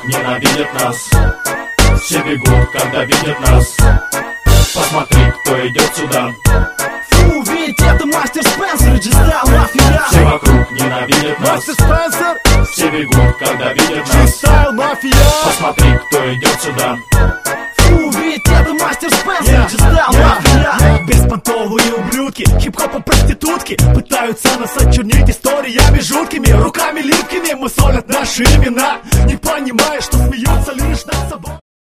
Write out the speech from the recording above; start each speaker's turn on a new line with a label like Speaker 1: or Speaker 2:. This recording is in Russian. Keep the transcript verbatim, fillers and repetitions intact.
Speaker 1: ненавидят нас. Все бегут, когда видят нас. Посмотри, кто идет сюда.
Speaker 2: Фу, ведь это мастер Спенсер, G-Style Mafia.
Speaker 1: Все вокруг ненавидят нас.
Speaker 2: Мастер Спенсер,
Speaker 1: все бегут, когда видят нас.
Speaker 2: G-Style Mafia.
Speaker 1: Посмотри, кто идет сюда.
Speaker 2: Фу, ведь это мастер Спенсер, G-Style Mafia. Беспонтовые ублюдки, хип-хопа проститутки пытаются нас очернить историями жуткими, руками липкими, мы солят наши имена, не понимая, что смеются лишь над собой.